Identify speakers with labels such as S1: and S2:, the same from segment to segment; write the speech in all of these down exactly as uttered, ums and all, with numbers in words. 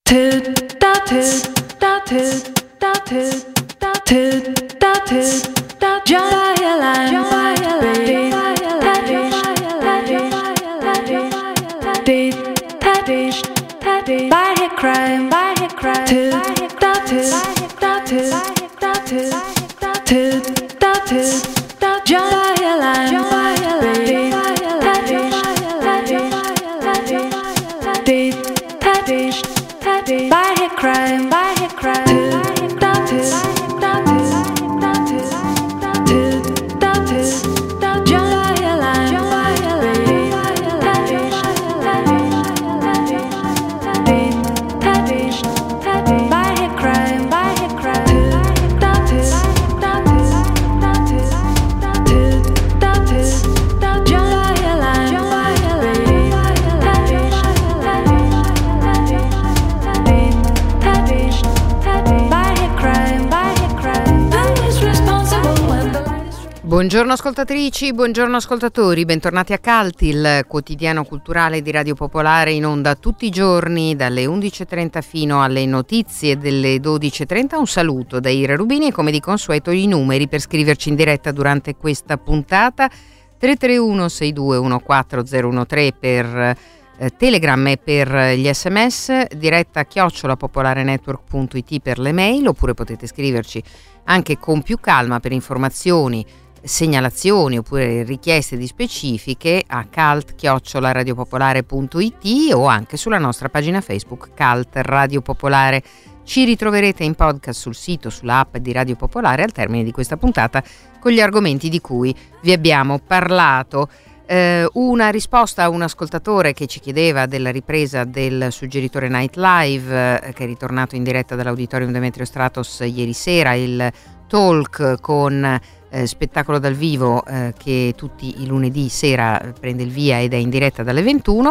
S1: Buongiorno ascoltatrici, buongiorno ascoltatori, bentornati a Cult, il quotidiano culturale di Radio Popolare, in onda tutti i giorni dalle undici e trenta fino alle notizie delle dodici e trenta. Un saluto da Ira Rubini e come di consueto i numeri per scriverci in diretta durante questa puntata: tre tre uno sei due uno quattro zero uno tre per eh, Telegram e per gli sms, diretta chiocciola popolarenetwork punto it per le mail, oppure potete scriverci anche con più calma per informazioni, segnalazioni oppure richieste di specifiche a cult chiocciola radiopopolare punto it o anche sulla nostra pagina Facebook Cult Radio Popolare. Ci ritroverete in podcast sul sito, sulla app di Radio Popolare al termine di questa puntata con gli argomenti di cui vi abbiamo parlato. Eh, una risposta a un ascoltatore che ci chiedeva della ripresa del suggeritore Night Live, eh, che è ritornato in diretta dall'Auditorium Demetrio Stratos ieri sera, il talk con Eh, spettacolo dal vivo eh, che tutti i lunedì sera prende il via ed è in diretta dalle ventuno.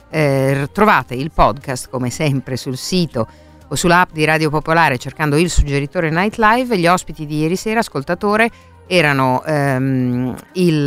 S1: Eh, trovate il podcast come sempre sul sito o sull'app di Radio Popolare cercando il suggeritore Night Live. Gli ospiti di ieri sera, ascoltatore, erano ehm, il,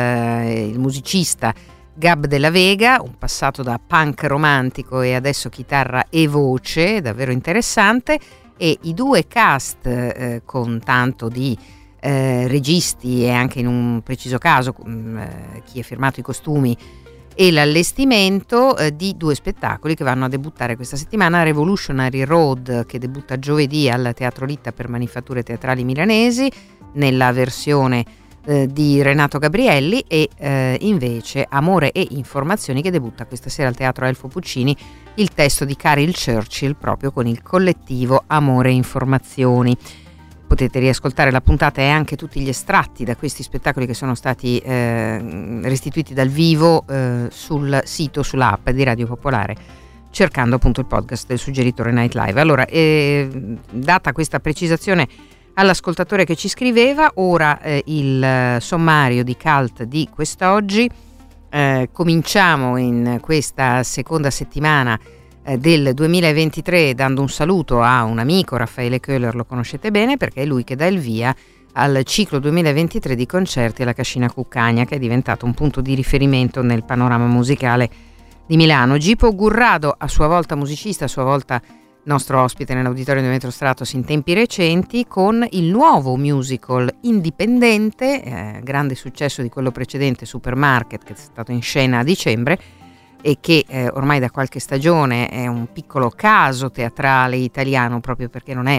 S1: eh, il musicista Gab della Vega, un passato da punk romantico e adesso chitarra e voce, davvero interessante, e i due cast eh, con tanto di Eh, registi e anche in un preciso caso mh, eh, chi ha firmato i costumi e l'allestimento eh, di due spettacoli che vanno a debuttare questa settimana: Revolutionary Road, che debutta giovedì al Teatro Litta per Manifatture Teatrali Milanesi nella versione eh, di Renato Gabrielli, e eh, invece Amore e Informazioni, che debutta questa sera al Teatro Elfo Puccini, il testo di Caril Churchill proprio con il collettivo Amore e Informazioni. Potete riascoltare la puntata e anche tutti gli estratti da questi spettacoli che sono stati eh, restituiti dal vivo eh, sul sito, sull'app di Radio Popolare, cercando appunto il podcast del suggeritore Night Live. Allora, eh, data questa precisazione all'ascoltatore che ci scriveva, ora eh, il sommario di Cult di quest'oggi. Eh, cominciamo in questa seconda settimana del duemilaventitré dando un saluto a un amico, Raffaele Köhler, lo conoscete bene perché è lui che dà il via al ciclo duemilaventitré di concerti alla Cascina Cuccagna, che è diventato un punto di riferimento nel panorama musicale di Milano. Gipo Gurrado, a sua volta musicista, a sua volta nostro ospite nell'Auditorio di Demetrio Stratos in tempi recenti, con il nuovo musical indipendente, eh, grande successo di quello precedente, Supermarket, che è stato in scena a dicembre e che eh, ormai da qualche stagione è un piccolo caso teatrale italiano, proprio perché non è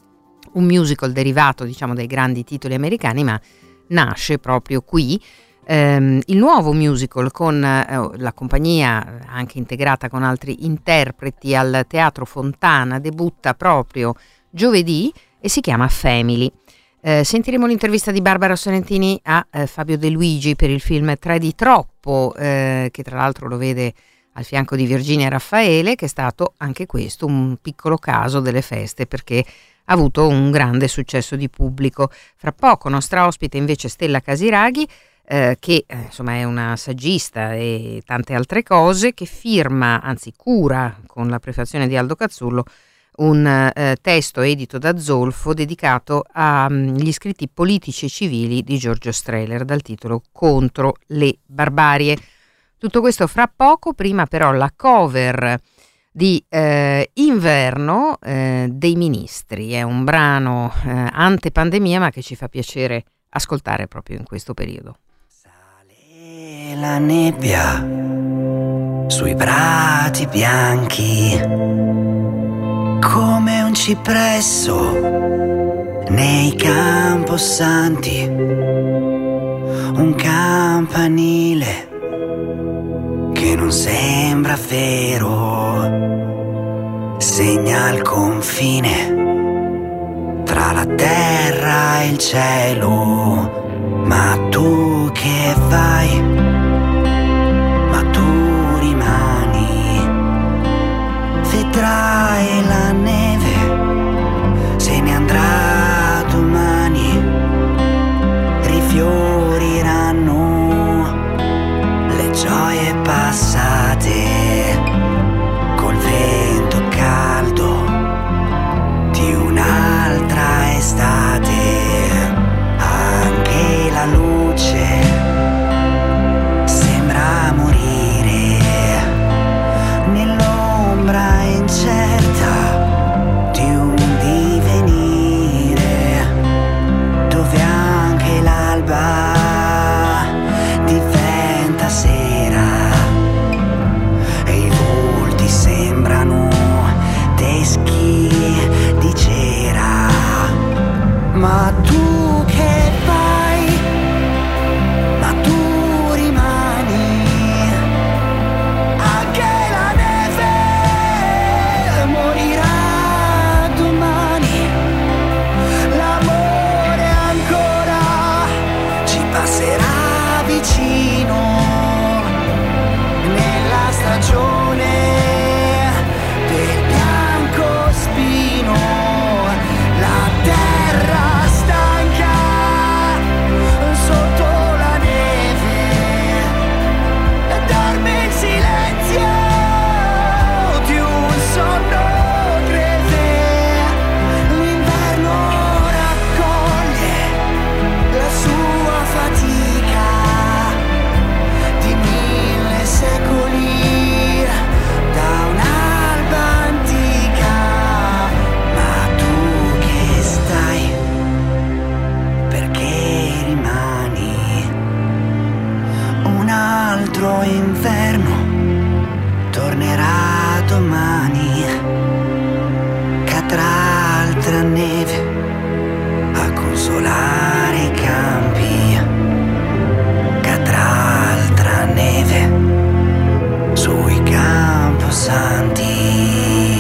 S1: un musical derivato, diciamo, dai grandi titoli americani, ma nasce proprio qui. Ehm, il nuovo musical con eh, la compagnia anche integrata con altri interpreti al Teatro Fontana debutta proprio giovedì e si chiama Family. Eh, sentiremo l'intervista di Barbara Sorrentini a eh, Fabio De Luigi per il film Tre di troppo, eh, che tra l'altro lo vede al fianco di Virginia Raffaele, che è stato anche questo un piccolo caso delle feste perché ha avuto un grande successo di pubblico. Fra poco nostra ospite invece Stella Casiraghi, eh, che eh, insomma è una saggista e tante altre cose, che firma, anzi cura con la prefazione di Aldo Cazzullo, un eh, testo edito da Zolfo dedicato agli scritti politici e civili di Giorgio Strehler dal titolo Contro le barbarie. Tutto questo fra poco. Prima però la cover di eh, Inverno eh, dei Ministri. È un brano eh, ante-pandemia, ma che ci fa piacere ascoltare proprio in questo periodo.
S2: Sale la nebbia sui prati bianchi come un cipresso nei camposanti, un campanile che non sembra vero, segna il confine tra la terra e il cielo. Ma tu che vai, ma tu rimani, vedrai la neve se ne andrà domani, rifioriranno le gioie passate col vento caldo di un'altra estate. Anche la luce sembra morire nell'ombra incerta di un divenire, dove anche l'alba diventa sera e i volti sembrano teschi di cera. Ma tu che vai, ma tu rimani, anche la neve morirà domani, l'amore ancora ci passerà vicino nella stagione del bianco spino. La terra stanca sotto la neve dorme in silenzio di un sonno breve. L'inverno raccoglie la sua fatica di mille secoli da un'alba antica. Ma tu che stai, perché rimani, un altro inverno tornerà domani, cadrà altra neve a consolare i campi, cadrà altra neve sui camposanti.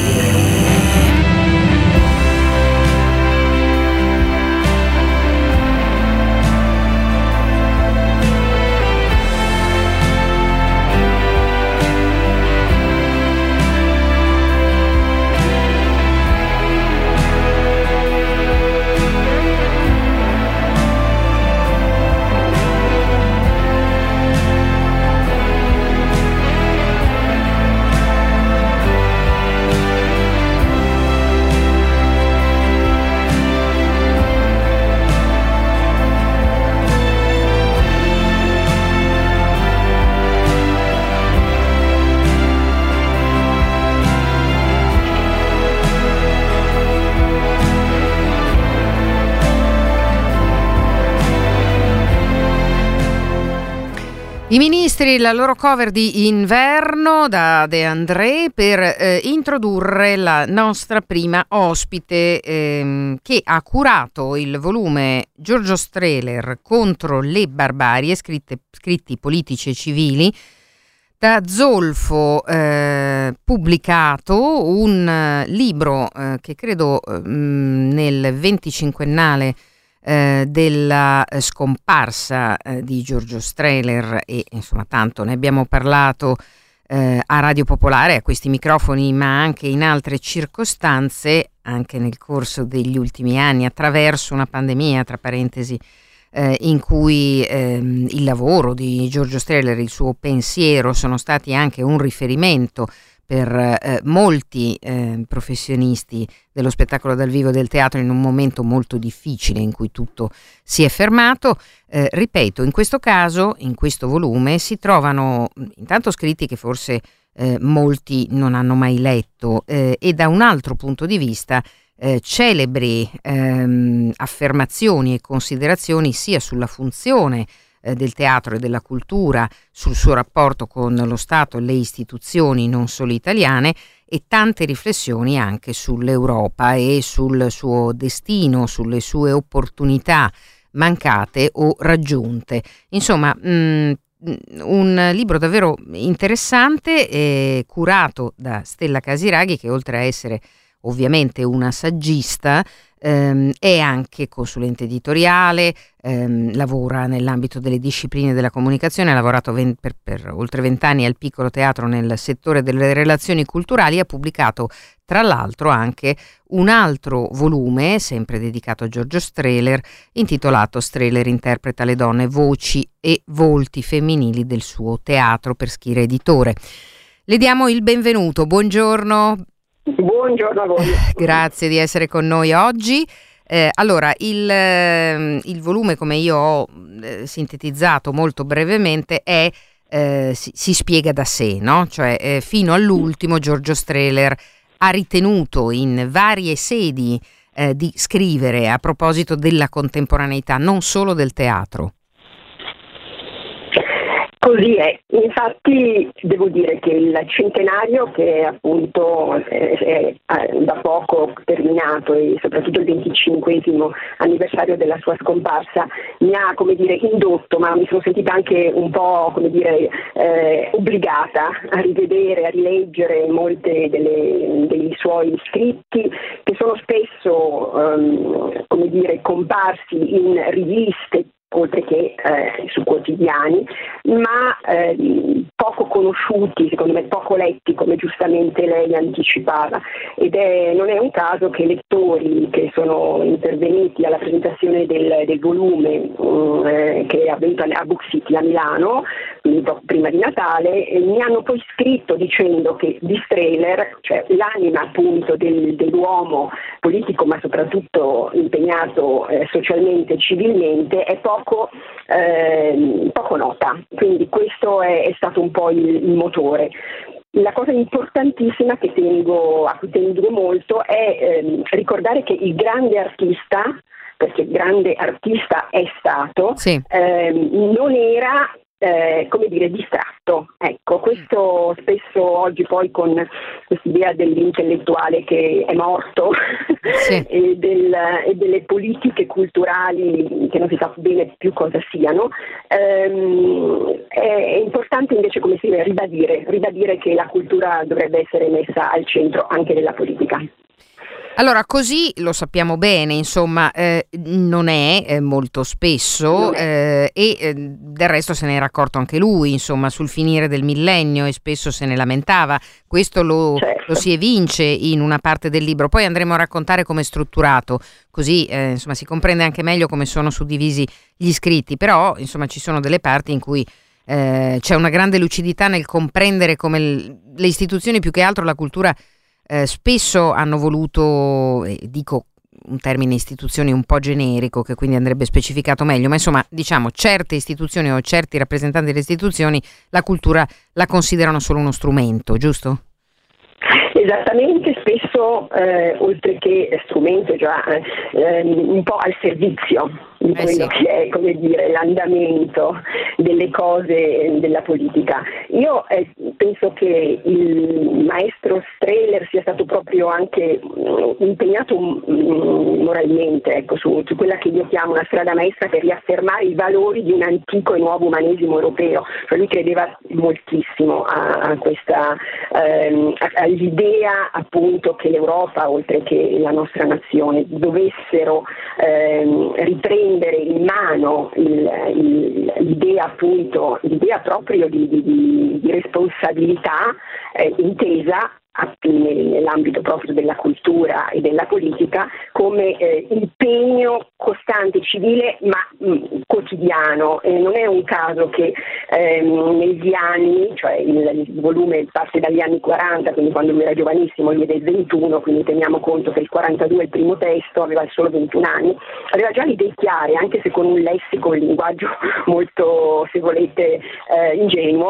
S1: I Ministri, la loro cover di Inverno da De André per eh, introdurre la nostra prima ospite ehm, che ha curato il volume Giorgio Strehler contro le barbarie, scritte, scritti politici e civili, da Zolfo, eh, pubblicato un eh, libro eh, che credo eh, nel venticinquennale Eh, della eh, scomparsa eh, di Giorgio Strehler, e insomma tanto ne abbiamo parlato eh, a Radio Popolare, a questi microfoni, ma anche in altre circostanze, anche nel corso degli ultimi anni, attraverso una pandemia, tra parentesi, eh, in cui ehm, il lavoro di Giorgio Strehler, il suo pensiero sono stati anche un riferimento per eh, molti eh, professionisti dello spettacolo dal vivo, del teatro, in un momento molto difficile in cui tutto si è fermato. Eh, ripeto, in questo caso, in questo volume, si trovano intanto scritti che forse eh, molti non hanno mai letto, eh, e da un altro punto di vista eh, celebri ehm, affermazioni e considerazioni sia sulla funzione eh, del teatro e della cultura, sul suo rapporto con lo Stato e le istituzioni non solo italiane, e tante riflessioni anche sull'Europa e sul suo destino, sulle sue opportunità mancate o raggiunte. Insomma, mh, un libro davvero interessante, eh, curato da Stella Casiraghi, che oltre a essere ovviamente una saggista, ehm, è anche consulente editoriale, ehm, lavora nell'ambito delle discipline della comunicazione, ha lavorato ven- per, per oltre vent'anni al Piccolo Teatro nel settore delle relazioni culturali, ha pubblicato tra l'altro anche un altro volume, sempre dedicato a Giorgio Strehler, intitolato Strehler interpreta le donne, voci e volti femminili del suo teatro, per Schira Editore. Le diamo il benvenuto, buongiorno.
S3: Buongiorno a voi.
S1: Grazie di essere con noi oggi. Eh, allora, il, eh, il volume, come io ho eh, sintetizzato molto brevemente, è eh, si, si spiega da sé, no? Cioè, eh, fino all'ultimo Giorgio Strehler ha ritenuto in varie sedi eh, di scrivere a proposito della contemporaneità, non solo del teatro.
S3: Così è, infatti devo dire che il centenario, che appunto è, è, è da poco terminato, e soprattutto il venticinquesimo anniversario della sua scomparsa, mi ha, come dire, indotto, ma mi sono sentita anche un po', come dire, eh, obbligata a rivedere, a rileggere molte delle, dei suoi scritti, che sono spesso, um, come dire, comparsi in riviste, oltre che eh, su quotidiani, ma eh, poco conosciuti, secondo me poco letti, come giustamente lei anticipava, ed è, non è un caso che lettori che sono intervenuti alla presentazione del, del volume um, eh, che è avvenuta a Book City a Milano, quindi poco prima di Natale, eh, mi hanno poi scritto dicendo che di Strehler, cioè l'anima appunto del, dell'uomo politico, ma soprattutto impegnato eh, socialmente e civilmente, è poco Poco, eh, poco nota, quindi questo è, è stato un po' il, il motore. La cosa importantissima che tengo, a cui tengo molto è ehm, ricordare che il grande artista, perché grande artista è stato,
S1: sì.
S3: ehm, non era Eh, come dire, distratto. Ecco, questo spesso oggi poi con quest'idea dell'intellettuale che è morto
S1: sì.
S3: e, del, e delle politiche culturali che non si sa bene più cosa siano, ehm, è, è importante invece, come si deve ribadire, ribadire che la cultura dovrebbe essere messa al centro anche della politica.
S1: Allora, così lo sappiamo bene, insomma, eh, non è eh, molto spesso, eh, e eh, del resto se ne era accorto anche lui, insomma, sul finire del millennio, e spesso se ne lamentava. Questo lo,
S3: certo.
S1: lo si evince in una parte del libro. Poi andremo a raccontare come è strutturato, così eh, insomma si comprende anche meglio come sono suddivisi gli scritti. Però insomma ci sono delle parti in cui eh, c'è una grande lucidità nel comprendere come l- le istituzioni, più che altro la cultura, Eh, spesso hanno voluto, eh, dico un termine istituzioni un po' generico che quindi andrebbe specificato meglio, ma insomma diciamo certe istituzioni o certi rappresentanti delle istituzioni la cultura la considerano solo uno strumento, giusto?
S3: Esattamente, spesso eh, oltre che strumento già eh, un po' al servizio di
S1: eh
S3: quello
S1: sì.
S3: che è, come dire, l'andamento delle cose della politica. Io eh, penso che il maestro Strehler sia stato proprio anche mh, impegnato mh, moralmente, ecco, su, su quella che io chiamo una strada maestra per riaffermare i valori di un antico e nuovo umanesimo europeo. Cioè lui credeva moltissimo a, a questa ehm, a, all'idea appunto che l'Europa, oltre che la nostra nazione, dovessero ehm, riprendere in mano il, il, l'idea appunto, l'idea proprio di, di, di responsabilità eh, intesa nell'ambito proprio della cultura e della politica come eh, impegno costante civile ma mh, quotidiano. E non è un caso che ehm, negli anni, cioè il, il volume parte dagli anni quaranta, quindi quando lui era giovanissimo, lui è del ventuno, quindi teniamo conto che il quarantadue il primo testo, aveva solo ventuno anni, aveva già le idee chiare, anche se con un lessico, un linguaggio molto, se volete, eh, ingenuo,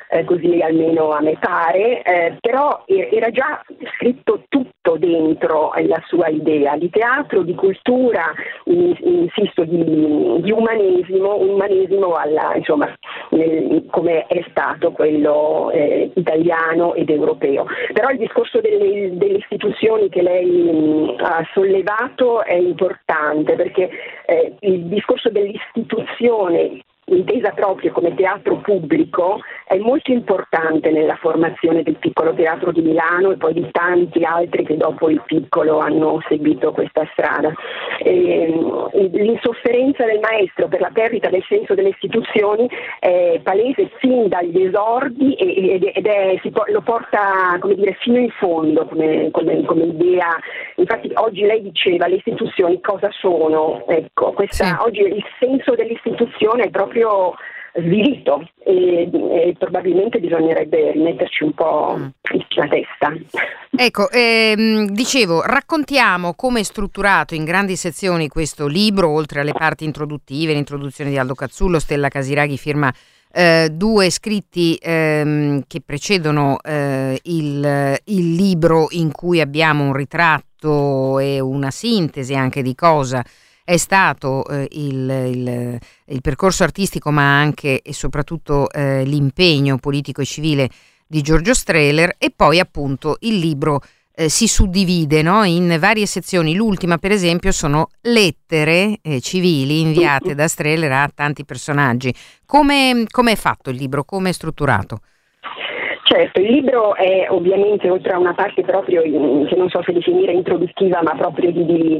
S3: eh, così almeno a me pare, eh, però era già scritto tutto dentro la sua idea di teatro, di cultura, insisto, di, di umanesimo, umanesimo alla, insomma, nel, come è stato quello eh, italiano ed europeo. Però il discorso delle, delle istituzioni che lei mh, ha sollevato è importante, perché eh, il discorso dell'istituzione intesa proprio come teatro pubblico è molto importante nella formazione del Piccolo Teatro di Milano e poi di tanti altri che dopo il Piccolo hanno seguito questa strada. E, l'insofferenza del maestro per la perdita del senso delle istituzioni è palese fin dagli esordi ed è, si lo porta, come dire, fino in fondo come, come, come idea. Infatti oggi lei diceva le istituzioni cosa sono, ecco, questa, sì. Oggi il senso dell'istituzione è proprio svilito e, e probabilmente bisognerebbe rimetterci un po' mm. la testa.
S1: Ecco, ehm, dicevo, raccontiamo come è strutturato in grandi sezioni questo libro, oltre alle parti introduttive, l'introduzione di Aldo Cazzullo, Stella Casiraghi firma eh, due scritti ehm, che precedono eh, il, il libro, in cui abbiamo un ritratto e una sintesi anche di cosa è stato eh, il, il, il percorso artistico, ma anche e soprattutto eh, l'impegno politico e civile di Giorgio Strehler. E poi appunto il libro eh, si suddivide, no, in varie sezioni. L'ultima, per esempio, sono lettere eh, civili inviate da Strehler a tanti personaggi. Come, come è fatto il libro? Come è strutturato?
S3: Certo, il libro è ovviamente, oltre a una parte proprio, che non so se definire introduttiva, ma proprio di, di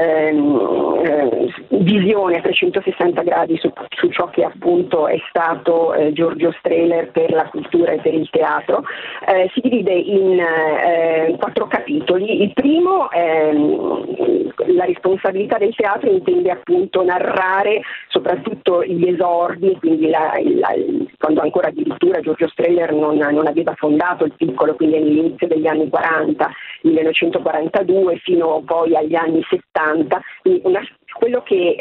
S3: ehm, eh, visione a trecentosessanta gradi su, su ciò che appunto è stato eh, Giorgio Strehler per la cultura e per il teatro, eh, si divide in eh, quattro capitoli. Il primo, ehm, la responsabilità del teatro, intende appunto narrare soprattutto gli esordi, quindi la, la, quando ancora addirittura Giorgio Strehler non, non aveva fondato il Piccolo, quindi all'inizio degli anni quaranta, millenovecentoquarantadue, fino poi agli anni settanta, una, quello che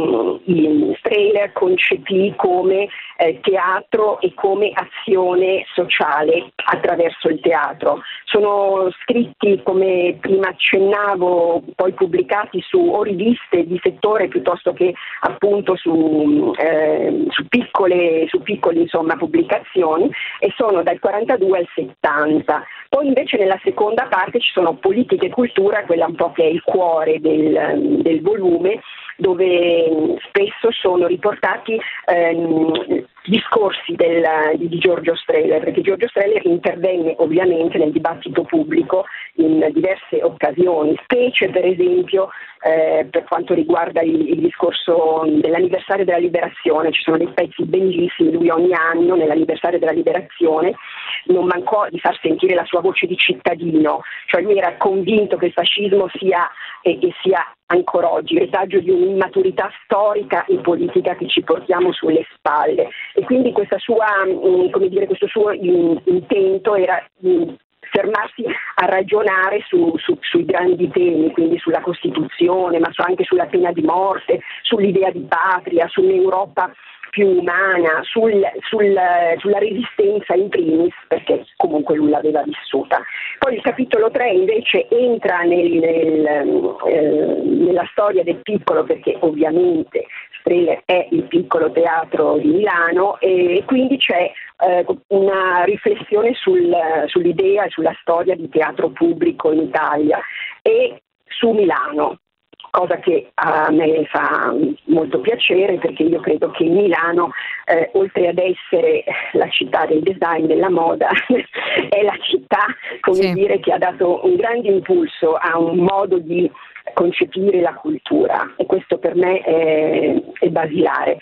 S3: ehm, Strehler concepì come eh, teatro e come azione sociale attraverso il teatro. Sono scritti, come prima accennavo, poi pubblicati su o riviste di settore piuttosto che appunto su, eh, su piccole, su piccole insomma, pubblicazioni, e sono dal quarantadue al settanta. Poi invece nella seconda parte ci sono politica e cultura, quella un po' che è il cuore del, del volume, dove spesso sono riportati ehm, discorsi del, di Giorgio Strehler, perché Giorgio Strehler intervenne ovviamente nel dibattito pubblico in diverse occasioni, specie per esempio eh, per quanto riguarda il, il discorso dell'anniversario della liberazione. Ci sono dei pezzi bellissimi, lui ogni anno nell'anniversario della liberazione non mancò di far sentire la sua voce di cittadino, cioè lui era convinto che il fascismo sia e, e sia ancora oggi retaggio di un'immaturità storica e politica che ci portiamo sulle spalle, e quindi questa sua, come dire, questo suo intento era fermarsi a ragionare su, su, sui grandi temi, quindi sulla Costituzione, ma anche sulla pena di morte, sull'idea di patria, sull'Europa più umana, sul, sul, sulla resistenza in primis, perché comunque lui l'aveva vissuta. Poi il capitolo tre invece entra nel, nel, eh, nella storia del Piccolo, perché ovviamente Strehler è il Piccolo Teatro di Milano, e quindi c'è eh, una riflessione sul, sull'idea e sulla storia di teatro pubblico in Italia e su Milano. Cosa che a me fa molto piacere, perché io credo che Milano, eh, oltre ad essere la città del design, della moda, è la città, come sì. dire, che ha dato un grande impulso a un modo di concepire la cultura, e questo per me è, è basilare.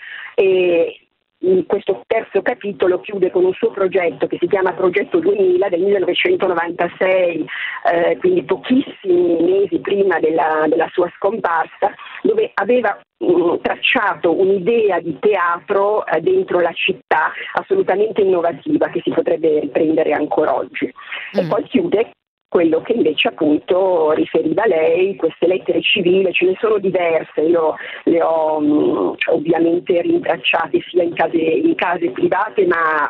S3: E questo terzo capitolo chiude con un suo progetto che si chiama Progetto duemila del millenovecentonovantasei, eh, quindi pochissimi mesi prima della, della sua scomparsa, dove aveva mh, tracciato un'idea di teatro eh, dentro la città assolutamente innovativa, che si potrebbe riprendere ancora oggi. Mm. E poi chiude quello che invece appunto riferiva lei, queste lettere civili. Ce ne sono diverse, io le ho mh, ovviamente rintracciate sia in case, in case private, ma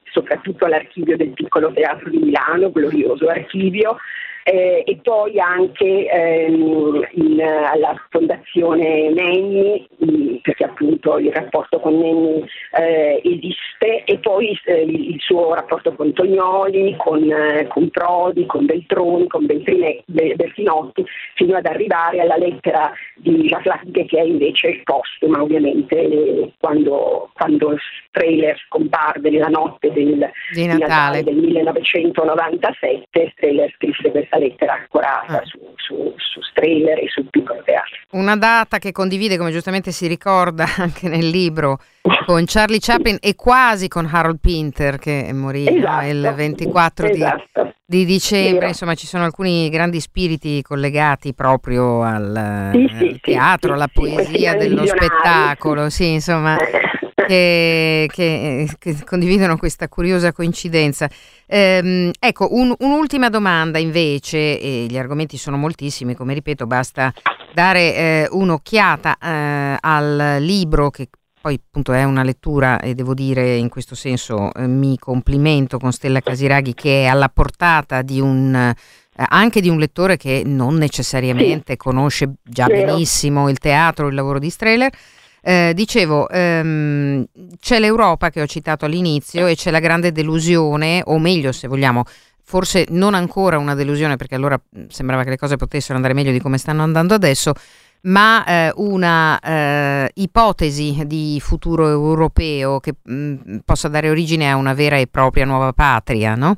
S3: soprattutto all'archivio del Piccolo Teatro di Milano, glorioso archivio, eh, e poi anche ehm, in, alla Fondazione Nenni, mh, perché appunto il rapporto con Nenni eh, esiste, e poi eh, il suo rapporto con Tognoli, con, eh, con Prodi, con Beltroni, con Beltrine, Bertinotti, fino ad arrivare alla lettera di Jacques, che è invece postuma, ovviamente, eh, quando, quando Strehler scomparve nella notte del,
S1: di Natale.
S3: Natale del millenovecentonovantasette. Strehler scrisse questa lettera accurata ah. su, su, su Strehler e sul Piccolo Teatro.
S1: Una data che condivide, come giustamente si ricorda anche nel libro, con Charlie Chaplin e quasi con Harold Pinter, che morì
S3: esatto.
S1: il ventiquattro
S3: esatto.
S1: di, di dicembre.
S3: Vero.
S1: Insomma, ci sono alcuni grandi spiriti collegati proprio al,
S3: sì,
S1: al
S3: sì,
S1: teatro,
S3: sì,
S1: alla
S3: sì,
S1: poesia dello spettacolo, sì, insomma, che, che, che condividono questa curiosa coincidenza. Ehm, ecco, un, un'ultima domanda invece, e gli argomenti sono moltissimi, come ripeto, basta dare eh, un'occhiata eh, al libro, che poi appunto è una lettura, e devo dire in questo senso eh, mi complimento con Stella Casiraghi, che è alla portata di un eh, anche di un lettore che non necessariamente sì. conosce già
S3: Vero.
S1: benissimo il teatro, il lavoro di Strehler. Eh, dicevo, ehm, c'è l'Europa che ho citato all'inizio e c'è la grande delusione, o meglio, se vogliamo, forse non ancora una delusione, perché allora sembrava che le cose potessero andare meglio di come stanno andando adesso, ma eh, una eh, ipotesi di futuro europeo che mh, possa dare origine a una vera e propria nuova patria, no?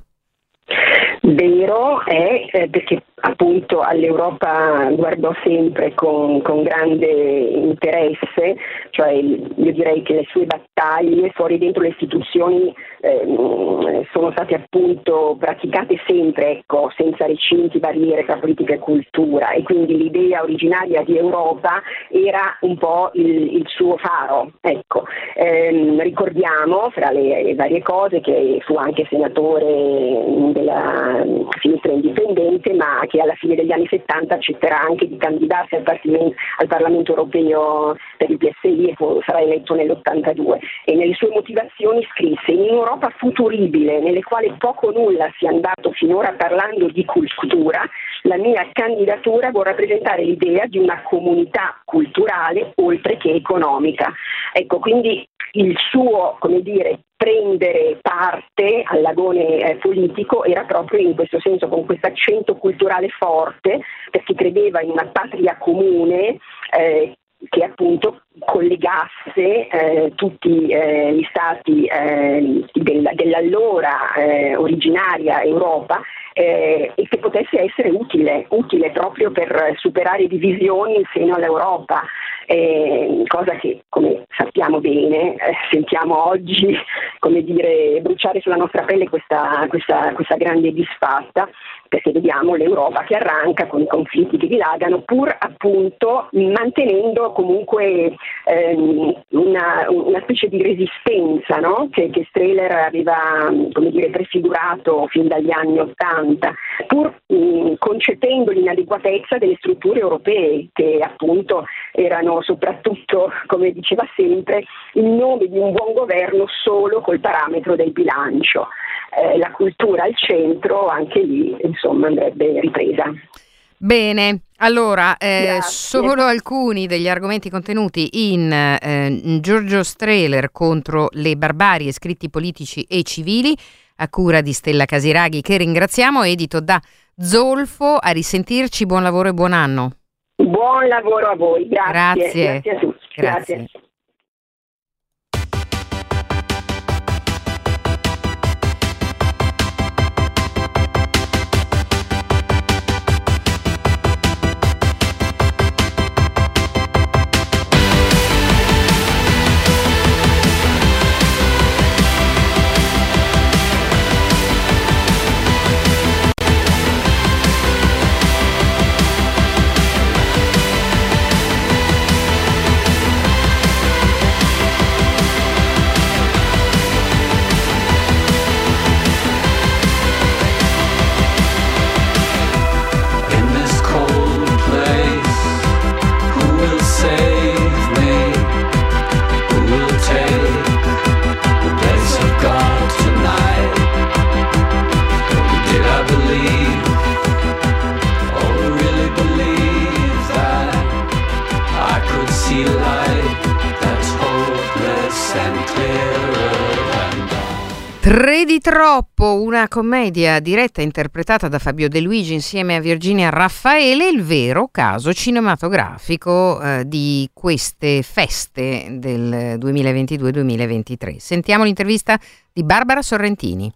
S3: Vero è, eh, perché appunto all'Europa guardò sempre con, con grande interesse, cioè io direi che le sue battaglie fuori dentro le istituzioni eh, sono state appunto praticate sempre, ecco, senza recinti, barriere tra politica e cultura, e quindi l'idea originaria di Europa era un po' il, il suo faro, ecco. Eh, ricordiamo fra le, le varie cose che fu anche senatore della sinistra indipendente, ma che alla fine degli anni settanta accetterà anche di candidarsi al, al Parlamento europeo per il P S I e fu, sarà eletto nell'ottantadue, e nelle sue motivazioni scrisse: in un'Europa futuribile nelle quali poco o nulla sia andato finora parlando di cultura, la mia candidatura vuol rappresentare l'idea di una comunità culturale oltre che economica. Ecco, quindi il suo, come dire, prendere parte all'agone eh, politico era proprio in questo senso, con questo accento culturale forte, perché credeva in una patria comune eh, che appunto collegasse eh, tutti eh, gli stati eh, del, dell'allora eh, originaria Europa, eh, e che potesse essere utile, utile proprio per superare divisioni in seno all'Europa, eh, cosa che, come sappiamo bene, eh, sentiamo oggi, come dire, bruciare sulla nostra pelle questa, questa, questa grande disfatta, perché vediamo l'Europa che arranca con i conflitti che dilagano, pur appunto mantenendo comunque ehm, una, una specie di resistenza, no? che, che Strehler aveva, come dire, prefigurato fin dagli anni Ottanta, pur mh, concependo l'inadeguatezza delle strutture europee, che appunto erano soprattutto, come diceva sempre, il nome di un buon governo solo col parametro del bilancio. Eh, la cultura al centro, anche lì insomma andrebbe ripresa.
S1: Bene, allora eh, solo alcuni degli argomenti contenuti in eh, Giorgio Strehler contro le barbarie, scritti politici e civili, a cura di Stella Casiraghi, che ringraziamo, edito da Zolfo. A risentirci, buon lavoro e buon anno.
S3: Buon lavoro a voi, grazie.
S1: Grazie,
S3: grazie a tutti.
S1: Grazie.
S3: Grazie.
S1: Tre di troppo, una commedia diretta e interpretata da Fabio De Luigi insieme a Virginia Raffaele, il vero caso cinematografico eh, di queste feste del duemilaventidue duemilaventitré. Sentiamo l'intervista di Barbara Sorrentini.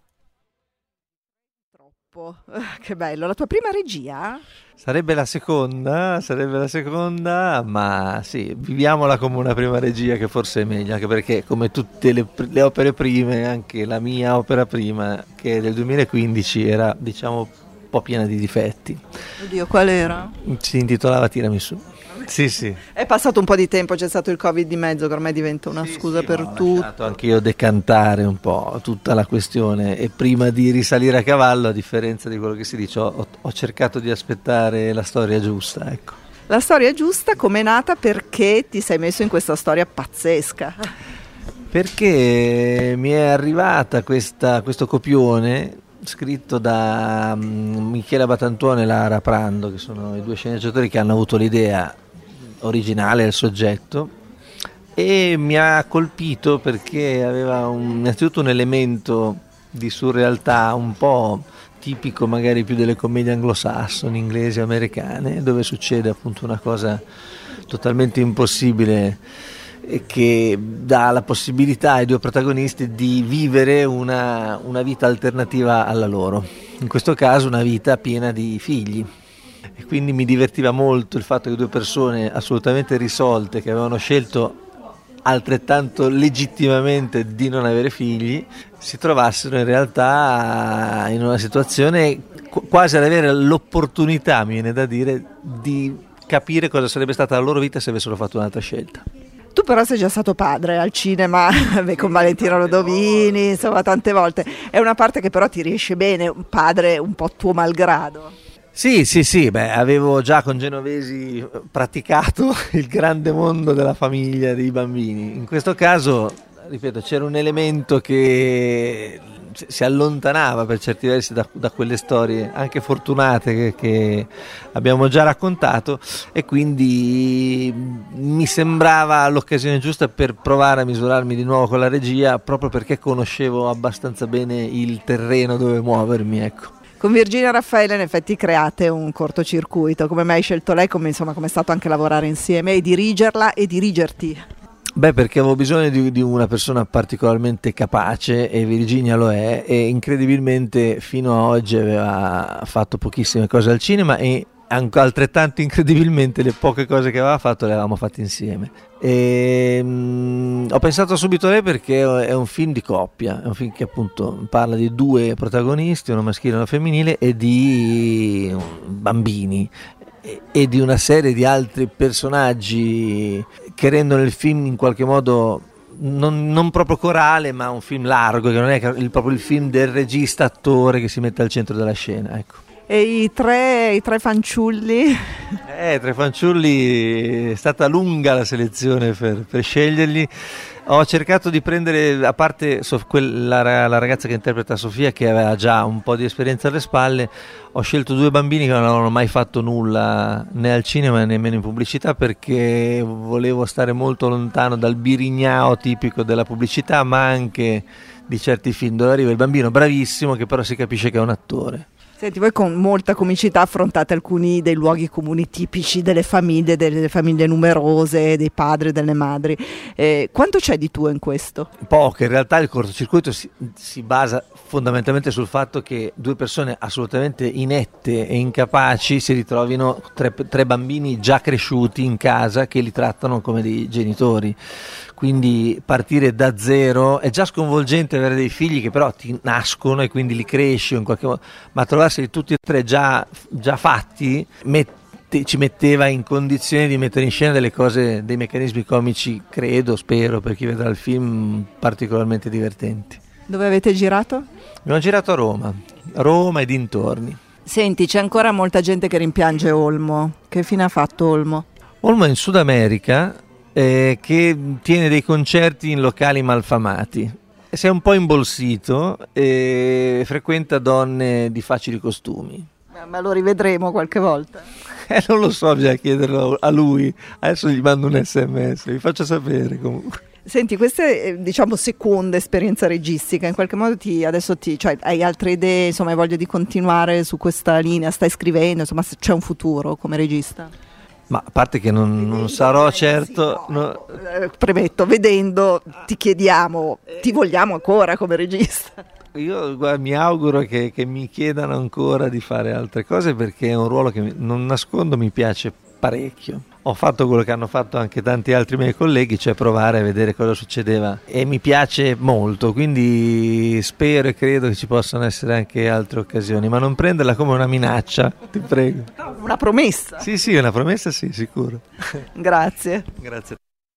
S4: Troppo, che bello, la tua prima regia?
S5: Sarebbe la seconda, sarebbe la seconda, ma sì, viviamola come una prima regia, che forse è meglio, anche perché come tutte le, le opere prime, anche la mia opera prima, che è del duemilaquindici, era diciamo un po' piena di difetti.
S4: Oddio, qual era?
S5: Si intitolava Tiramisù. Sì, sì.
S4: È passato un po' di tempo, c'è stato il Covid di mezzo che ormai diventa una
S5: sì,
S4: scusa
S5: sì,
S4: per
S5: no,
S4: tutto.
S5: Ho lasciato anche io decantare un po' tutta la questione e prima di risalire a cavallo, a differenza di quello che si dice, ho, ho cercato di aspettare la storia giusta, ecco.
S4: La storia giusta com'è nata? Perché ti sei messo in questa storia pazzesca?
S5: Perché mi è arrivata questa, questo copione scritto da um, Michela Batantuone e Lara Prando, che sono i due sceneggiatori che hanno avuto l'idea originale del soggetto, e mi ha colpito perché aveva un, innanzitutto un elemento di surrealtà un po' tipico magari più delle commedie anglosassoni, inglesi, americane, dove succede appunto una cosa totalmente impossibile e che dà la possibilità ai due protagonisti di vivere una, una vita alternativa alla loro, in questo caso una vita piena di figli. E quindi mi divertiva molto il fatto che due persone assolutamente risolte, che avevano scelto altrettanto legittimamente di non avere figli, si trovassero in realtà in una situazione quasi ad avere l'opportunità, mi viene da dire, di capire cosa sarebbe stata la loro vita se avessero fatto un'altra scelta.
S4: Tu però sei già stato padre al cinema, con Valentino Rodovini, insomma tante volte. È una parte che però ti riesce bene, un padre un po' tuo malgrado.
S5: Sì, sì, sì, beh, avevo già con Genovesi praticato il grande mondo della famiglia, dei bambini. In questo caso, ripeto, c'era un elemento che si allontanava per certi versi da, da quelle storie anche fortunate che, che abbiamo già raccontato, e quindi mi sembrava l'occasione giusta per provare a misurarmi di nuovo con la regia, proprio perché conoscevo abbastanza bene il terreno dove muovermi, ecco.
S4: Con Virginia Raffaele in effetti create un cortocircuito. Come mai hai scelto lei? Come insomma come è stato anche lavorare insieme e dirigerla e dirigerti?
S5: Beh, perché avevo bisogno di, di una persona particolarmente capace, e Virginia lo è, e incredibilmente fino a oggi aveva fatto pochissime cose al cinema, e anche altrettanto incredibilmente le poche cose che aveva fatto le avevamo fatte insieme. E, mh, ho pensato subito a lei perché è un film di coppia, è un film che appunto parla di due protagonisti, uno maschile e uno femminile, e di bambini e, e di una serie di altri personaggi che rendono il film in qualche modo non, non proprio corale, ma un film largo, che non è il, proprio il film del regista attore che si mette al centro della scena, ecco.
S4: E i tre, i tre fanciulli?
S5: Eh, tre fanciulli, è stata lunga la selezione per, per sceglierli. Ho cercato di prendere, a parte so, quella, la ragazza che interpreta Sofia, che aveva già un po' di esperienza alle spalle, ho scelto due bambini che non avevano mai fatto nulla né al cinema né nemmeno in pubblicità, perché volevo stare molto lontano dal birignao tipico della pubblicità, ma anche di certi film dove arriva il bambino bravissimo che però si capisce che è un attore.
S4: Senti, voi con molta comicità affrontate alcuni dei luoghi comuni tipici delle famiglie, delle famiglie numerose, dei padri e delle madri. Eh, quanto c'è di tuo in questo?
S5: Poco, in realtà il cortocircuito si, si basa fondamentalmente sul fatto che due persone assolutamente inette e incapaci si ritrovino tre, tre bambini già cresciuti in casa che li trattano come dei genitori. Quindi partire da zero è già sconvolgente, avere dei figli che però ti nascono e quindi li cresci in qualche modo, ma trovarseli tutti e tre già, già fatti mette, ci metteva in condizione di mettere in scena delle cose, dei meccanismi comici, credo, spero, per chi vedrà il film, particolarmente divertenti.
S4: Dove avete girato?
S5: Abbiamo girato a Roma, Roma e dintorni.
S4: Senti, c'è ancora molta gente che rimpiange Olmo. Che fine ha fatto Olmo?
S5: Olmo è in Sud America, Eh, che tiene dei concerti in locali malfamati, si è un po' imbolsito e frequenta donne di facili costumi.
S4: Ma, ma lo rivedremo qualche volta?
S5: Eh, non lo so, bisogna chiederlo a lui, adesso gli mando un sms, vi faccio sapere comunque.
S4: Senti, questa è, diciamo, seconda esperienza registica, in qualche modo ti, adesso ti, cioè, hai altre idee, insomma, hai voglia di continuare su questa linea, stai scrivendo, insomma, se c'è un futuro come regista?
S5: Ma a parte che non, non sarò certo...
S4: Sì, no,
S5: no.
S4: eh, premetto, vedendo, ti chiediamo, ti vogliamo ancora come regista?
S5: Io guarda, mi auguro che, che mi chiedano ancora di fare altre cose, perché è un ruolo che, non nascondo, mi piace parecchio. Ho fatto quello che hanno fatto anche tanti altri miei colleghi, cioè provare a vedere cosa succedeva, e mi piace molto, quindi spero e credo che ci possano essere anche altre occasioni, ma non prenderla come una minaccia, ti prego.
S4: No, una promessa.
S5: Sì, sì, una promessa, sì, sicuro.
S4: Grazie.
S5: Grazie.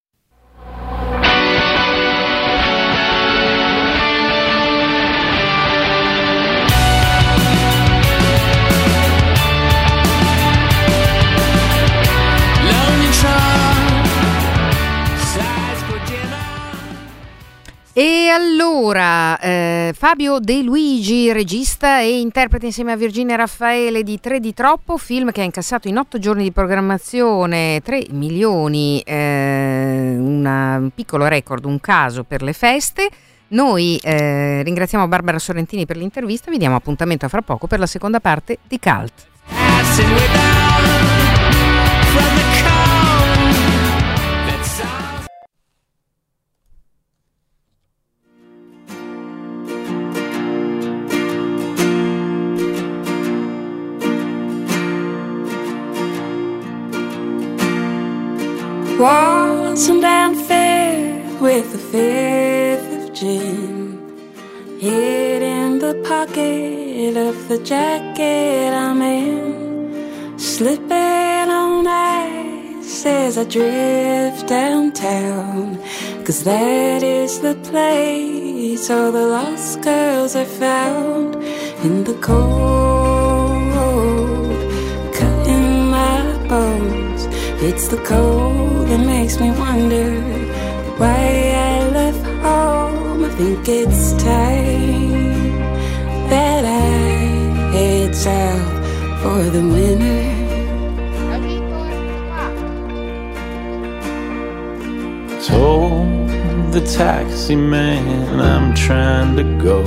S1: E allora, eh, Fabio De Luigi, regista e interprete insieme a Virginia Raffaele di Tre di troppo, film che ha incassato in otto giorni di programmazione tre milioni, eh, una, un piccolo record, un caso per le feste. Noi eh, ringraziamo Barbara Sorrentini per l'intervista, vi diamo appuntamento a fra poco per la seconda parte di Cult.
S6: Wasn't unfair with a fifth of gin hid in the pocket of the jacket I'm in, slipping on ice as I drift downtown, 'cause that is the place all the lost girls are found, in the cold, cutting my bones. It's the cold that makes me wonder why I left home. I think it's time that I head south for the winter.
S7: Told the taxi man I'm trying to go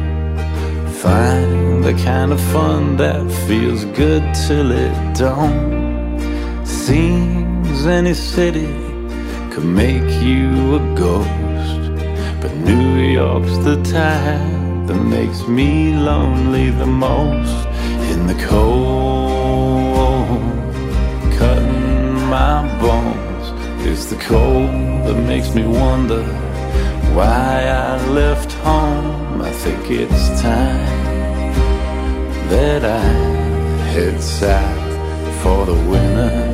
S7: find the kind of fun that feels good till it don't. Seems any city could make you a ghost, but New York's the time that makes me lonely the most. In the cold, cutting my bones, it's the cold that makes me wonder why I left home. I think it's time that I head south for the winter.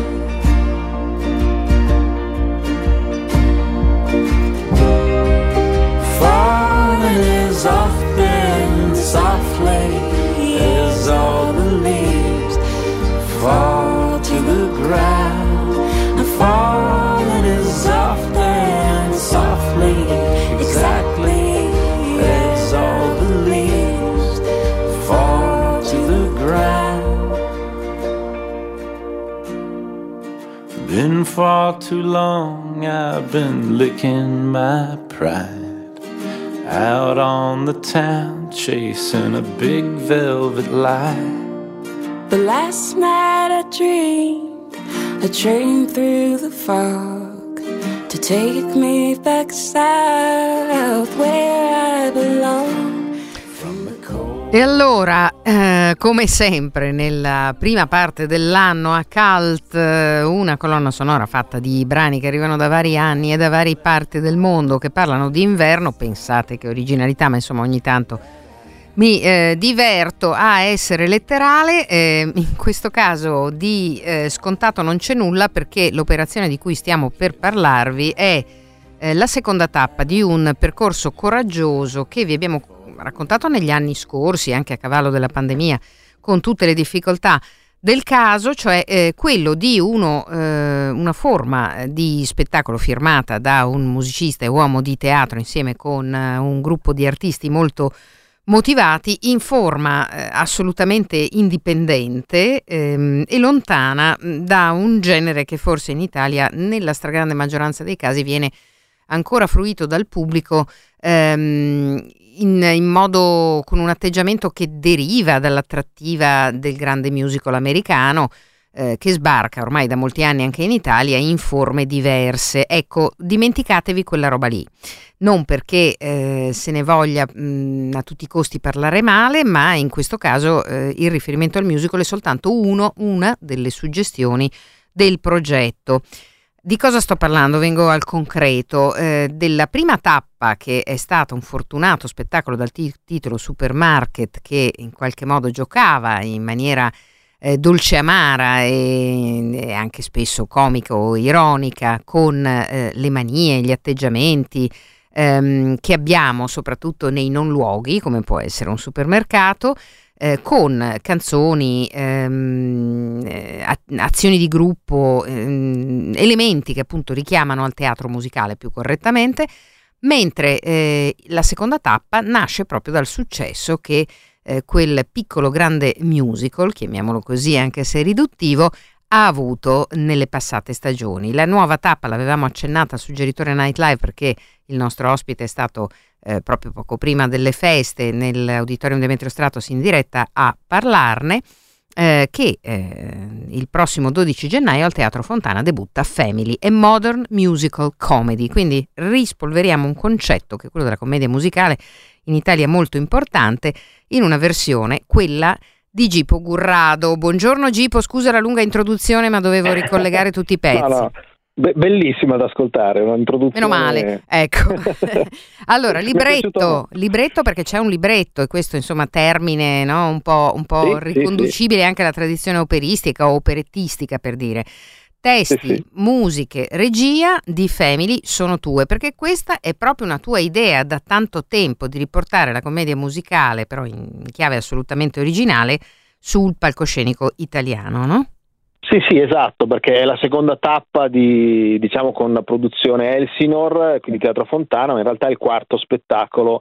S7: Often softly as all the leaves fall to the ground, and falling as often softly exactly as all the leaves fall to the ground. Been far too long I've been licking my pride, out on the town, chasing a big velvet lie.
S6: But last night I dreamed a train through the fog to take me back south where I belong.
S1: E allora, eh, come sempre nella prima parte dell'anno a Cult, eh, una colonna sonora fatta di brani che arrivano da vari anni e da varie parti del mondo, che parlano di inverno. Pensate che originalità, ma insomma ogni tanto mi eh, diverto a essere letterale. Eh, in questo caso di eh, scontato non c'è nulla, perché l'operazione di cui stiamo per parlarvi è eh, la seconda tappa di un percorso coraggioso che vi abbiamo raccontato negli anni scorsi, anche a cavallo della pandemia, con tutte le difficoltà del caso, cioè eh, quello di uno, eh, una forma di spettacolo firmata da un musicista e uomo di teatro insieme con eh, un gruppo di artisti molto motivati, in forma eh, assolutamente indipendente ehm, e lontana da un genere che forse in Italia nella stragrande maggioranza dei casi viene ancora fruito dal pubblico ehm, in, in modo, con un atteggiamento che deriva dall'attrattiva del grande musical americano, eh, che sbarca ormai da molti anni anche in Italia in forme diverse. Ecco, dimenticatevi quella roba lì. Non perché eh, se ne voglia mh, a tutti i costi parlare male, ma in questo caso eh, il riferimento al musical è soltanto uno, una delle suggestioni del progetto. Di cosa sto parlando? Vengo al concreto, eh, della prima tappa, che è stato un fortunato spettacolo dal t- titolo Supermarket, che in qualche modo giocava in maniera eh, dolce amara e, e anche spesso comica o ironica con eh, le manie, gli atteggiamenti ehm, che abbiamo soprattutto nei non luoghi, come può essere un supermercato, Eh, con canzoni, ehm, eh, azioni di gruppo, ehm, elementi che appunto richiamano al teatro musicale più correttamente, mentre eh, la seconda tappa nasce proprio dal successo che eh, quel piccolo grande musical, chiamiamolo così anche se riduttivo, ha avuto nelle passate stagioni. La nuova tappa l'avevamo accennata al Suggeritore Nightlive perché il nostro ospite è stato eh, proprio poco prima delle feste nell'Auditorium Demetrio Stratos in diretta a parlarne, eh, che eh, il prossimo dodici gennaio al Teatro Fontana debutta Family, a Modern Musical Comedy. Quindi rispolveriamo un concetto che è quello della commedia musicale in Italia molto importante in una versione, quella di Gipo Gurrado. Buongiorno Gipo, scusa la lunga introduzione ma dovevo ricollegare tutti i pezzi.
S8: No, no. Be- bellissima da ascoltare, un'introduzione.
S1: Meno male, ecco. Allora, libretto, libretto perché c'è un libretto e questo insomma termine, no? un po', un po'
S8: sì,
S1: riconducibile
S8: sì,
S1: anche alla tradizione operistica o operettistica, per dire. Testi,
S8: sì, sì.
S1: musiche, regia di Family sono tue, perché questa è proprio una tua idea da tanto tempo di riportare la commedia musicale, però in chiave assolutamente originale, sul palcoscenico italiano, no?
S8: Sì, sì, esatto, perché è la seconda tappa di, diciamo, con la produzione Elsinore, quindi Teatro Fontana, ma in realtà è il quarto spettacolo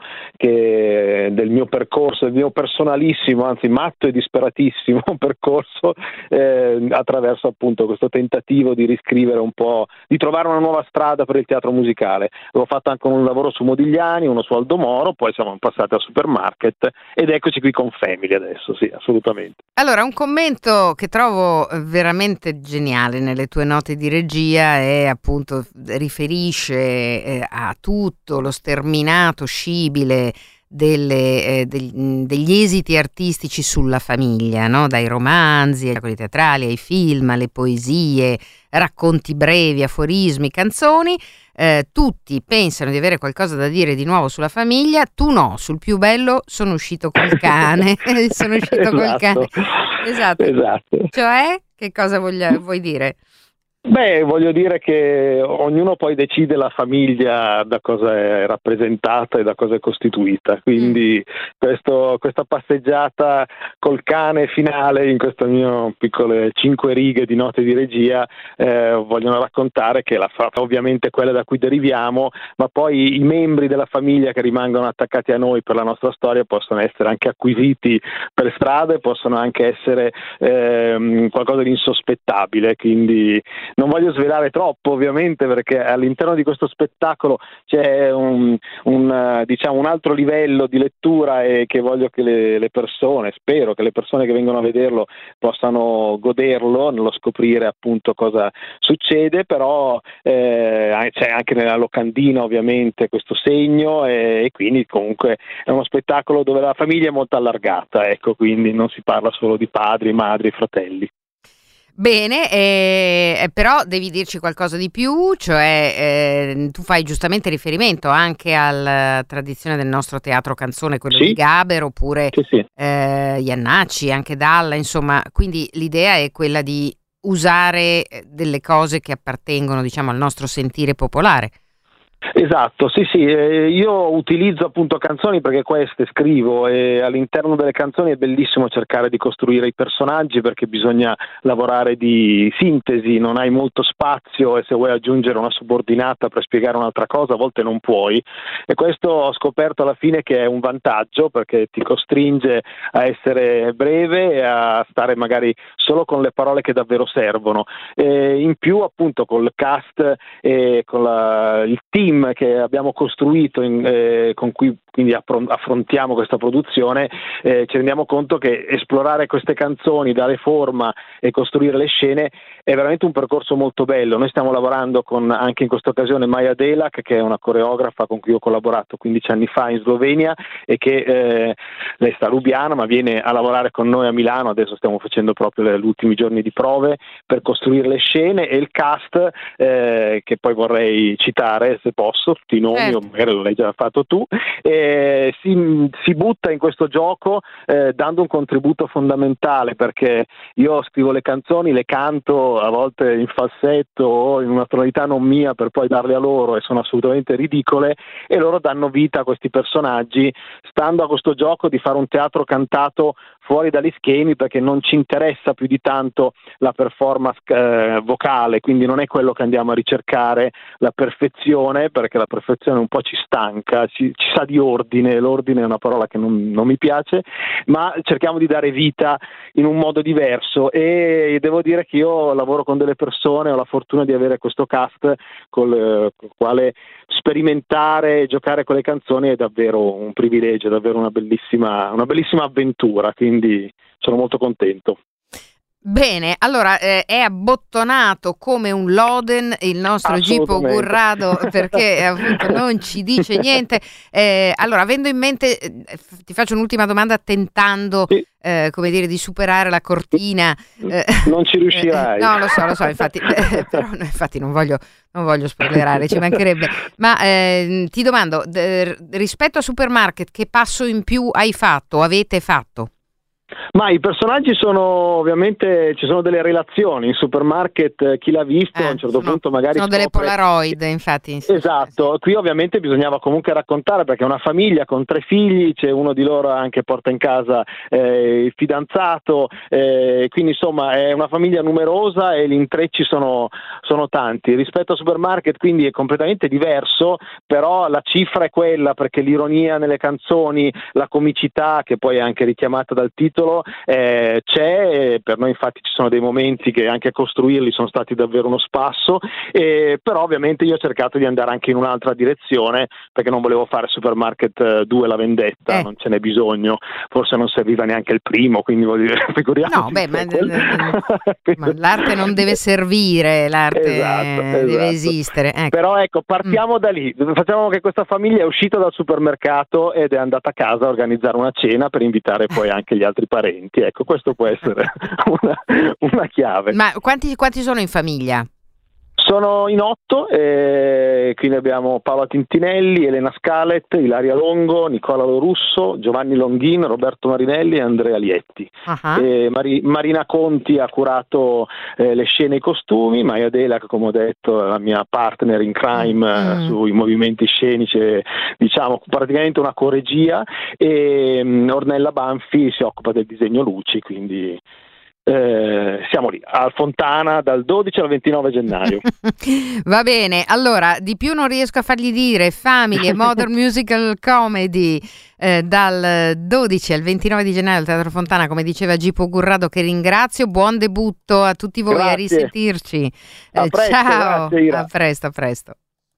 S8: che, del mio percorso, del mio personalissimo, anzi matto e disperatissimo percorso, eh, attraverso appunto questo tentativo di riscrivere un po', di trovare una nuova strada per il teatro musicale. Avevo fatto anche un lavoro su Modigliani, uno su Aldo Moro, poi siamo passati al Supermarket ed eccoci qui con Family adesso, sì, assolutamente.
S1: Allora, un commento che trovo veramente veramente geniale nelle tue note di regia e appunto riferisce eh, a tutto lo sterminato scibile delle, eh, degli, degli esiti artistici sulla famiglia, no? Dai romanzi, ai quelli teatrali, ai film, alle poesie, racconti brevi, aforismi, canzoni. Eh, tutti pensano di avere qualcosa da dire di nuovo sulla famiglia, tu no, sul più bello sono uscito col cane. sono uscito
S8: esatto.
S1: col cane. Esatto.
S8: Esatto.
S1: Cioè, che cosa voglia, vuoi dire?
S8: Beh, voglio dire che ognuno poi decide la famiglia da cosa è rappresentata e da cosa è costituita, quindi mm. questo, questa passeggiata col cane finale in queste mie piccole cinque righe di note di regia eh, vogliono raccontare che la fa, ovviamente quella da cui deriviamo, ma poi i membri della famiglia che rimangono attaccati a noi per la nostra storia possono essere anche acquisiti per strada e possono anche essere eh, qualcosa di insospettabile, quindi non voglio svelare troppo ovviamente perché all'interno di questo spettacolo c'è un, un, diciamo, un altro livello di lettura e che voglio che le, le persone, spero che le persone che vengono a vederlo possano goderlo nello scoprire appunto cosa succede, però eh, c'è anche nella locandina ovviamente questo segno e, e quindi comunque è uno spettacolo dove la famiglia è molto allargata, ecco, quindi non si parla solo di padri, madri, fratelli.
S1: Bene, eh, però devi dirci qualcosa di più, cioè eh, tu fai giustamente riferimento anche alla tradizione del nostro teatro canzone, quello
S8: sì.
S1: di Gaber, oppure
S8: sì, sì.
S1: Eh, Iannacci, anche Dalla, insomma, quindi l'idea è quella di usare delle cose che appartengono, diciamo, al nostro sentire popolare.
S8: Esatto, sì sì, eh, io utilizzo appunto canzoni perché queste scrivo e all'interno delle canzoni è bellissimo cercare di costruire i personaggi perché bisogna lavorare di sintesi, non hai molto spazio e se vuoi aggiungere una subordinata per spiegare un'altra cosa a volte non puoi e questo ho scoperto alla fine che è un vantaggio perché ti costringe a essere breve e a stare magari solo con le parole che davvero servono e in più appunto col cast e con la, il team team che abbiamo costruito in, eh, con cui quindi affrontiamo questa produzione, eh, ci rendiamo conto che esplorare queste canzoni, dare forma e costruire le scene è veramente un percorso molto bello. Noi stiamo lavorando con, anche in questa occasione, Maja Delak, che è una coreografa con cui ho collaborato quindici anni fa in Slovenia e che eh, lei sta a Lubiana ma viene a lavorare con noi a Milano. Adesso stiamo facendo proprio gli ultimi giorni di prove per costruire le scene, e il cast eh, che poi vorrei citare se posso, tutti i nomi, certo. O magari l'hai già fatto tu, eh, si, si butta in questo gioco eh, dando un contributo fondamentale, perché io scrivo le canzoni, le canto a volte in falsetto o in una tonalità non mia per poi darle a loro, e sono assolutamente ridicole, e loro danno vita a questi personaggi stando a questo gioco di fare un teatro cantato fuori dagli schemi, perché non ci interessa più di tanto la performance eh, vocale, quindi non è quello che andiamo a ricercare, la perfezione, perché la perfezione un po' ci stanca, ci, ci sa di ordine, l'ordine è una parola che non, non mi piace, ma cerchiamo di dare vita in un modo diverso, e devo dire che io lavoro con delle persone, ho la fortuna di avere questo cast col, eh, col quale sperimentare e giocare con le canzoni è davvero un privilegio, è davvero una bellissima, una bellissima avventura, quindi sono molto contento.
S1: Bene, allora eh, è abbottonato come un loden il nostro Gipo Gurrado, perché appunto non ci dice niente. Eh, allora, avendo in mente, eh, ti faccio un'ultima domanda tentando sì. eh, come dire di superare la cortina. Eh,
S8: non ci riuscirai.
S1: Eh, no, lo so, lo so, infatti, eh, però infatti non voglio, non voglio spoilerare, ci mancherebbe. Ma eh, ti domando, d- rispetto a Supermarket, che passo in più hai fatto, avete fatto?
S8: Ma i personaggi sono, ovviamente ci sono delle relazioni in Supermarket, chi l'ha visto eh, a un certo sono, punto magari
S1: sono
S8: scopre...
S1: delle Polaroid, infatti.
S8: Esatto, qui ovviamente bisognava comunque raccontare, perché è una famiglia con tre figli, c'è uno di loro anche porta in casa eh, il fidanzato, eh, quindi insomma è una famiglia numerosa e gli intrecci sono, sono tanti. Rispetto a Supermarket quindi è completamente diverso, però la cifra è quella, perché l'ironia nelle canzoni, la comicità che poi è anche richiamata dal titolo Eh, c'è, per noi infatti ci sono dei momenti che anche a costruirli sono stati davvero uno spasso, eh, però ovviamente io ho cercato di andare anche in un'altra direzione, perché non volevo fare Supermarket due la vendetta, eh. non ce n'è bisogno, forse non serviva neanche il primo, quindi voglio dire, figuriamoci.
S1: No, beh, ma, ma l'arte non deve servire, l'arte esatto, deve esatto. esistere. Ecco.
S8: Però ecco, partiamo mm. da lì, facciamo che questa famiglia è uscita dal supermercato ed è andata a casa a organizzare una cena per invitare poi anche gli altri parenti, ecco, questo può essere una, una chiave.
S1: Ma quanti, quanti sono in famiglia?
S8: Sono in otto, eh, quindi abbiamo Paola Tintinelli, Elena Scalet, Ilaria Longo, Nicola Lorusso, Giovanni Longhin, Roberto Marinelli e Andrea Lietti. Uh-huh. Eh, Mari- Marina Conti ha curato eh, le scene e i costumi, Maja Delak, come ho detto, è la mia partner in crime mm. eh, sui movimenti scenici, diciamo praticamente una coregia, e um, Ornella Banfi si occupa del disegno luci, quindi... Eh, siamo lì al Fontana dal dodici al ventinove gennaio.
S1: Va bene, allora di più non riesco a fargli dire. Family e Modern Musical Comedy eh, dal dodici al ventinove di gennaio al Teatro Fontana, come diceva Gipo Gurrado, che ringrazio. Buon debutto a tutti voi. Grazie. A risentirci.
S8: A
S1: eh,
S8: presto,
S1: ciao,
S8: grazie,
S1: a presto, a presto.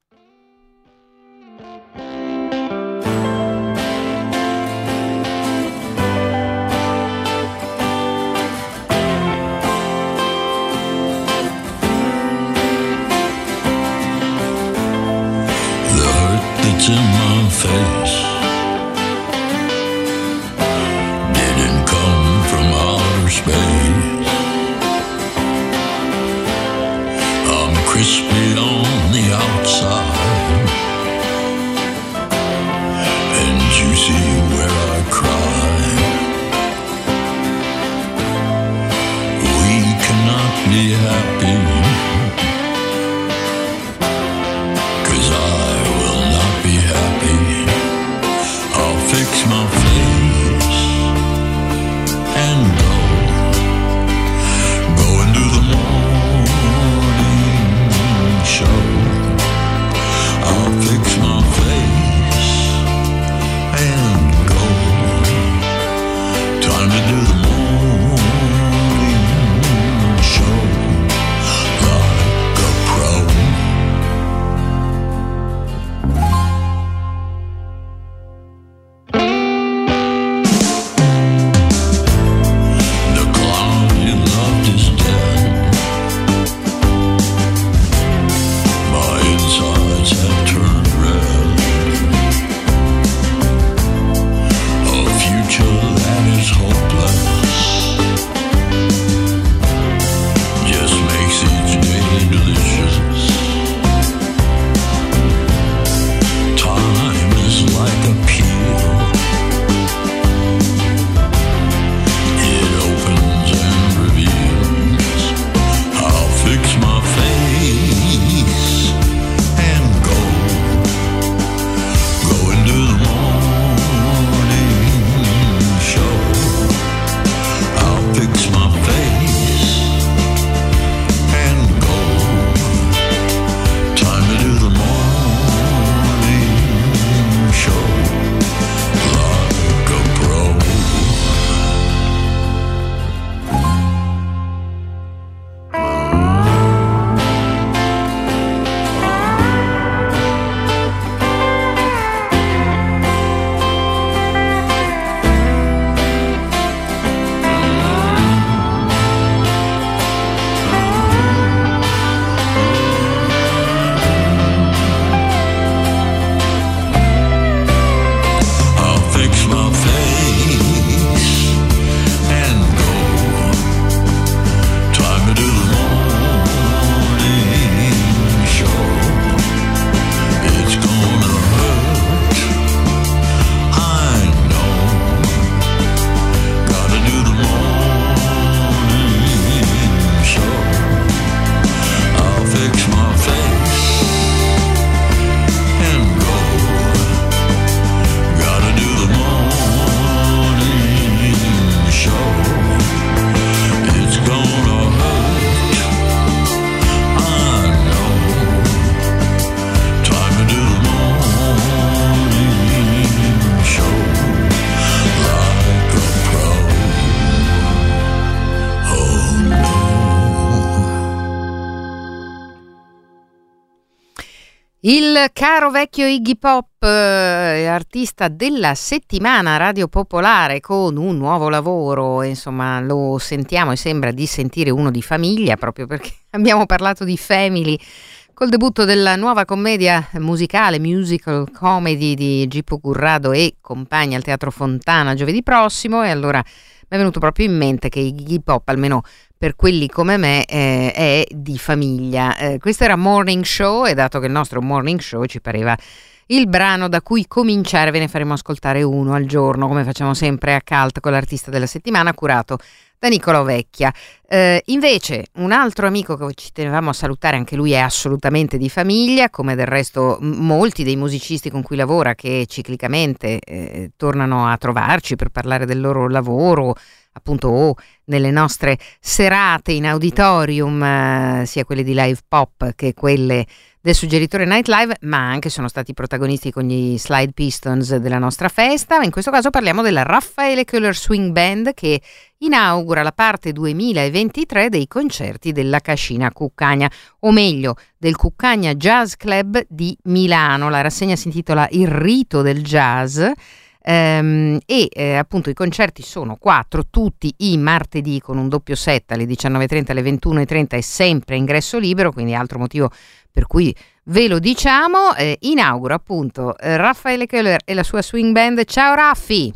S9: In my face didn't come from outer space. I'm crispy on the outside and juicy where I cry. We cannot be happy, fix my face and go, go into the morning
S1: Il caro vecchio Iggy Pop, eh, artista della settimana Radio Popolare con un nuovo lavoro, insomma lo sentiamo e sembra di sentire uno di famiglia, proprio perché abbiamo parlato di Family col debutto della nuova commedia musicale, musical comedy di Gippo Currado e compagni al Teatro Fontana giovedì prossimo, e allora mi è venuto proprio in mente che Iggy Pop, almeno per quelli come me, eh, è di famiglia. Eh, questo era Morning Show, e dato che il nostro Morning Show ci pareva il brano da cui cominciare, ve ne faremo ascoltare uno al giorno, come facciamo sempre a Cult con l'artista della settimana, curato da Nicolò Vecchia. Eh, invece un altro amico che ci tenevamo a salutare, anche lui è assolutamente di famiglia, come del resto m- molti dei musicisti con cui lavora, che ciclicamente eh, tornano a trovarci per parlare del loro lavoro, appunto o nelle nostre serate in auditorium, eh, sia quelle di live pop che quelle del suggeritore Night Live, ma anche sono stati protagonisti con gli Slide Pistons della nostra festa. In questo caso parliamo della Raffaele Köhler Swing Band, che inaugura la parte duemilaventitré dei concerti della Cascina Cuccagna, o meglio del Cuccagna Jazz Club di Milano. La rassegna si intitola Il rito del jazz. Um, e eh, appunto i concerti sono quattro, tutti i martedì, con un doppio set alle diciannove e trenta, alle ventuno e trenta, e sempre ingresso libero, quindi altro motivo per cui ve lo diciamo. Eh, inaugura appunto eh, Raffaele Köhler e la sua swing band. Ciao Raffi!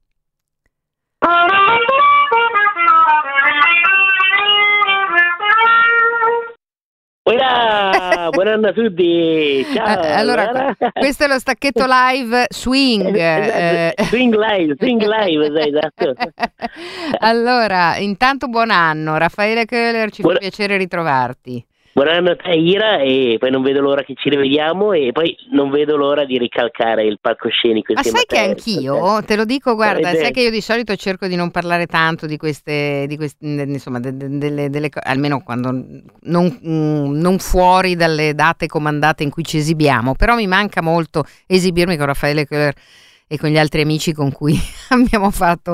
S10: Buona, buonasera a tutti, ciao.
S1: Allora,
S10: allora,
S1: questo è lo stacchetto live swing.
S10: esatto, swing live, swing live, esatto.
S1: Allora, intanto buon anno, Raffaele Köhler, ci Buona... fa piacere ritrovarti.
S10: Buon anno a te Ira, e poi non vedo l'ora che ci rivediamo, e poi non vedo l'ora di ricalcare il palcoscenico.
S1: Ma sai che anch'io, te lo dico, guarda, sai che io di solito cerco di non parlare tanto di queste, di queste insomma, de, de, delle, delle, almeno quando non, non fuori dalle date comandate in cui ci esibiamo, però mi manca molto esibirmi con Raffaele Köhler e con gli altri amici con cui abbiamo fatto.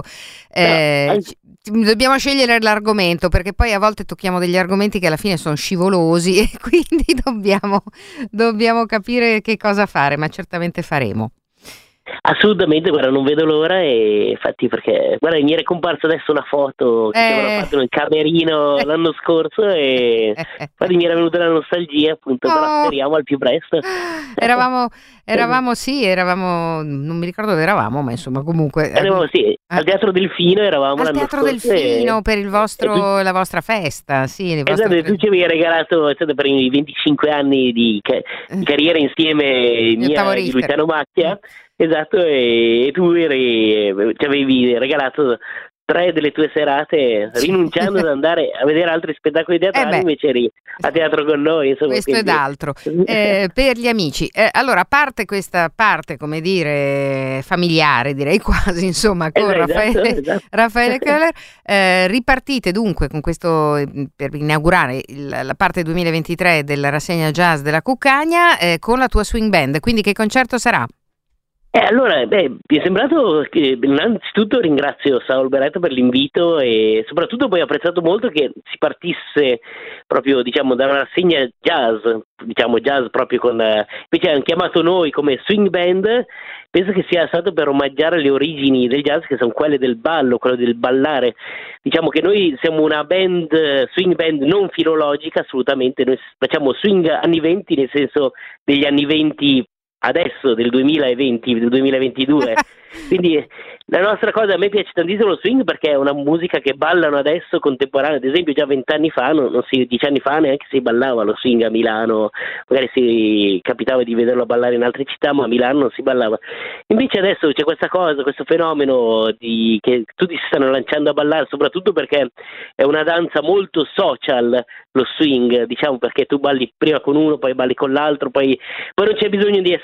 S1: Eh, no, anche... Dobbiamo scegliere l'argomento, perché poi a volte tocchiamo degli argomenti che alla fine sono scivolosi, e quindi dobbiamo, dobbiamo capire che cosa fare, ma certamente faremo.
S10: Assolutamente, guarda, non vedo l'ora, e infatti, perché guarda, mi è comparsa adesso una foto che eh. avevano fatto nel camerino eh. l'anno scorso, e infatti mi era venuta la nostalgia, appunto, oh. però speriamo al più presto.
S1: Eravamo, eravamo sì, eravamo, non mi ricordo dove eravamo, ma insomma comunque.
S10: Eravamo sì, al Teatro Delfino eravamo
S1: al
S10: l'anno
S1: Teatro
S10: scorso,
S1: Delfino
S10: e...
S1: per il vostro,
S10: tu...
S1: la vostra festa, sì.
S10: Esatto, e tu ci avevi regalato, è stato per i venticinque anni di, ca- di carriera insieme mia e di Luciano Macchia. Esatto, e, e tu eri, ci avevi regalato tre delle tue serate, rinunciando ad andare a vedere altri spettacoli teatrali, eh invece eri a teatro con noi. Insomma,
S1: questo
S10: quindi...
S1: ed altro. Eh, per gli amici, eh, allora, a parte questa parte, come dire, familiare, direi quasi, insomma, con
S10: esatto,
S1: Raffaele,
S10: esatto.
S1: Raffaele Köhler, eh, ripartite dunque con questo, per inaugurare il, la parte duemilaventitré della rassegna jazz della Cuccagna, eh, con la tua swing band. Quindi che concerto sarà?
S10: Eh, allora, beh, mi è sembrato che innanzitutto ringrazio Saul Beretta per l'invito, e soprattutto poi ho apprezzato molto che si partisse proprio, diciamo, da una rassegna jazz, diciamo jazz proprio con, invece hanno chiamato noi come swing band. Penso che sia stato per omaggiare le origini del jazz, che sono quelle del ballo, quello del ballare. Diciamo che noi siamo una band, swing band non filologica, assolutamente, noi facciamo swing anni venti, nel senso degli anni venti adesso, del duemilaventi, del duemilaventidue. Quindi la nostra cosa, a me piace tantissimo lo swing, perché è una musica che ballano adesso, contemporanea. Ad esempio già vent'anni fa, non, non si, dieci anni fa neanche si ballava lo swing a Milano, magari si capitava di vederlo ballare in altre città, ma a Milano non si ballava. Invece adesso c'è questa cosa, questo fenomeno di che tutti si stanno lanciando a ballare, soprattutto perché è una danza molto social, lo swing, diciamo, perché tu balli prima con uno, poi balli con l'altro, poi, poi non c'è bisogno di essere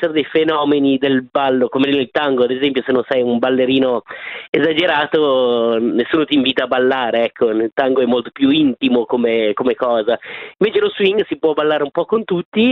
S10: essere dei fenomeni del ballo, come nel tango, ad esempio, se non sei un ballerino esagerato, nessuno ti invita a ballare, ecco, nel tango è molto più intimo come, come cosa. Invece lo swing si può ballare un po' con tutti,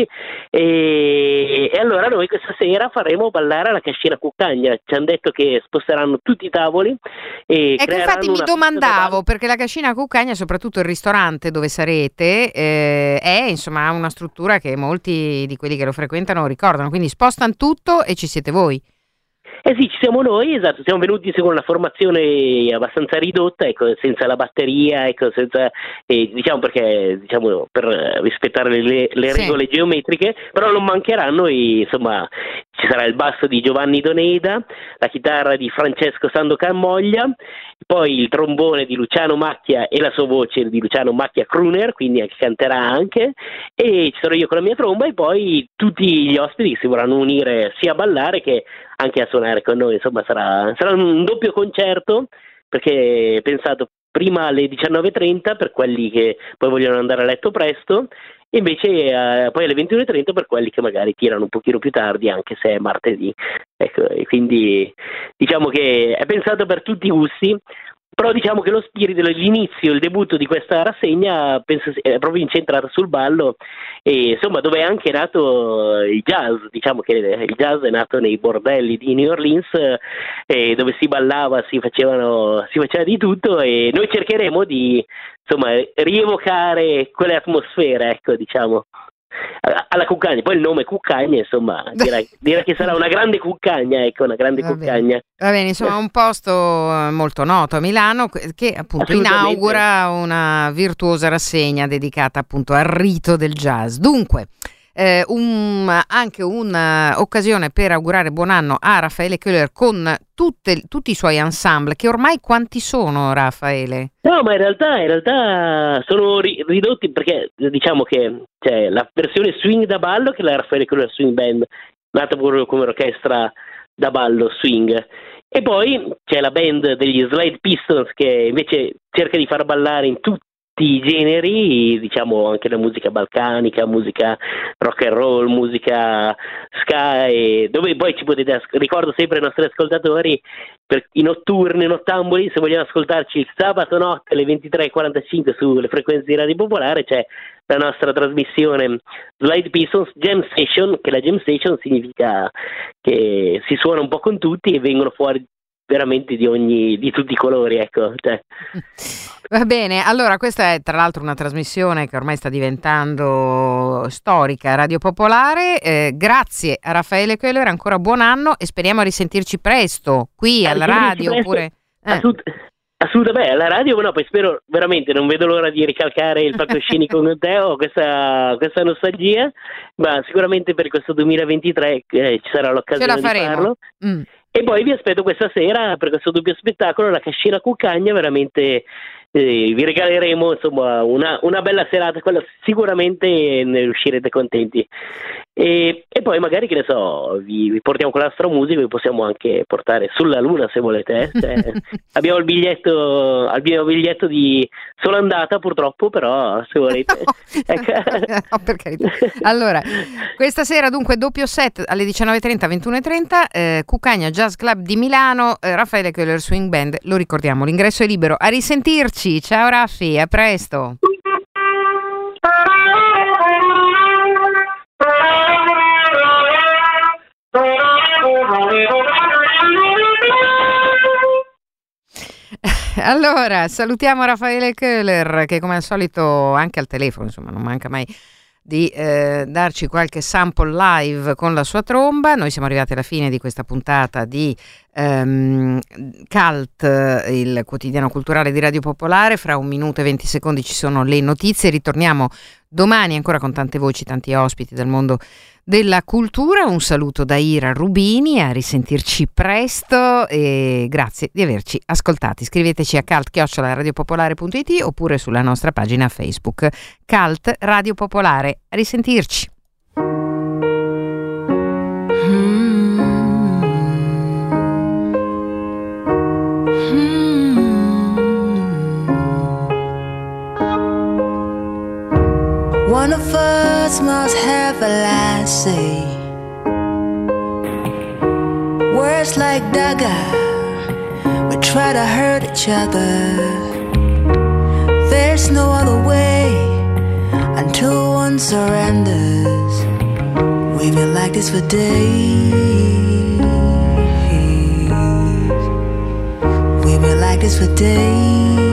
S10: e, e allora noi questa sera faremo ballare la Cascina Cuccagna. Ci hanno detto che sposteranno tutti i tavoli e
S1: ecco, infatti mi domandavo, perché la Cascina Cuccagna, soprattutto il ristorante dove sarete, eh, è insomma una struttura che molti di quelli che lo frequentano ricordano, quindi spostano tutto e ci siete voi.
S10: Eh sì, ci siamo noi, esatto, siamo venuti secondo una formazione abbastanza ridotta, ecco, senza la batteria, ecco, senza, eh, diciamo perché, diciamo, per rispettare le, le
S1: Sì.
S10: regole geometriche, però non mancheranno, e, insomma, ci sarà il basso di Giovanni Doneda, la chitarra di Francesco Sando Cammoglia, poi il trombone di Luciano Macchia e la sua voce di Luciano Macchia Crooner, quindi anche canterà anche, e ci sarò io con la mia tromba, e poi tutti gli ospiti che si vorranno unire sia a ballare che anche a suonare con noi. Insomma, sarà, sarà un doppio concerto, perché è pensato prima alle diciannove e trenta per quelli che poi vogliono andare a letto presto, e invece eh, poi alle ventuno e trenta per quelli che magari tirano un pochino più tardi, anche se è martedì. Ecco, e quindi diciamo che è pensato per tutti i gusti. Però diciamo che lo spirito, l'inizio, il debutto di questa rassegna penso è proprio incentrato sul ballo, e insomma dove è anche nato il jazz. Diciamo che il jazz è nato nei bordelli di New Orleans, eh, dove si ballava, si facevano, si faceva di tutto, e noi cercheremo di, insomma, rievocare quelle atmosfere, ecco, diciamo, alla Cuccagna. Poi il nome Cuccagna, insomma, direi, direi che sarà una grande cuccagna, ecco, una grande
S1: Va
S10: cuccagna.
S1: bene. Va bene, insomma, un posto molto noto a Milano che appunto inaugura una virtuosa rassegna dedicata appunto al rito del jazz. Dunque, eh, un, anche un'occasione per augurare buon anno a Raffaele Köhler con tutte, tutti i suoi ensemble, che ormai quanti sono, Raffaele?
S10: No, ma in realtà, in realtà sono ri- ridotti, perché diciamo che c'è la versione swing da ballo, che è la Raffaele Köhler Swing Band, nata proprio come orchestra da ballo swing, e poi c'è la band degli Slide Pistons, che invece cerca di far ballare in tutti i generi, diciamo anche la musica balcanica, musica rock and roll, musica ska, e dove poi ci potete as- ricordo sempre ai nostri ascoltatori, per i notturni, i nottamboli, se vogliono ascoltarci il sabato notte alle ventitré e quarantacinque sulle frequenze di Radio Popolare, c'è la nostra trasmissione Slide Pistons Jam Station, che la Jam Station significa che si suona un po' con tutti e vengono fuori veramente di ogni, di tutti i colori, ecco, cioè.
S1: Va bene, allora questa è tra l'altro una trasmissione che ormai sta diventando storica, Radio Popolare. Eh, grazie a Raffaele Köhler, ancora buon anno, e speriamo a risentirci presto qui
S10: A
S1: alla
S10: risentirci
S1: radio
S10: presto.
S1: oppure eh.
S10: Assolut- assolutamente, alla radio, no, poi spero veramente, non vedo l'ora di ricalcare il palcoscenico con te, ho questa, questa nostalgia, ma sicuramente per questo duemilaventitré eh, ci sarà l'occasione
S1: Ce la
S10: di
S1: faremo.
S10: farlo.
S1: Mm.
S10: E poi vi aspetto questa sera per questo doppio spettacolo, la Cascina Cuccagna, veramente eh, vi regaleremo insomma una, una bella serata, quella sicuramente ne uscirete contenti. E, e poi magari, che ne so, vi, vi portiamo con l'astro musico, vi possiamo anche portare sulla luna se volete, eh. Cioè, abbiamo il biglietto abbiamo il biglietto di sola andata purtroppo, però se volete
S1: No,
S10: ecco.
S1: no, per carità. Allora, questa sera dunque doppio set alle diciannove e trenta, ventuno e trenta, eh, Cuccagna Jazz Club di Milano, eh, Raffaele Köhler Swing Band, lo ricordiamo, l'ingresso è libero. A risentirci, ciao Raffi, a presto. Allora, salutiamo Raffaele Köhler, che come al solito anche al telefono, insomma, non manca mai di eh, darci qualche sample live con la sua tromba. Noi siamo arrivati alla fine di questa puntata di ehm, Cult, il quotidiano culturale di Radio Popolare. Fra un minuto e venti secondi ci sono le notizie. Ritorniamo domani ancora con tante voci, tanti ospiti dal mondo della cultura. Un saluto da Ira Rubini, a risentirci presto e grazie di averci ascoltati. Scriveteci a cult chiocciola radiopopolare punto it oppure sulla nostra pagina Facebook Cult Radio Popolare. A risentirci.
S11: One of us must have a last say. just like dagger, we try to hurt each other. There's no other way until one surrenders. We've been like this for days. We've been like this for days.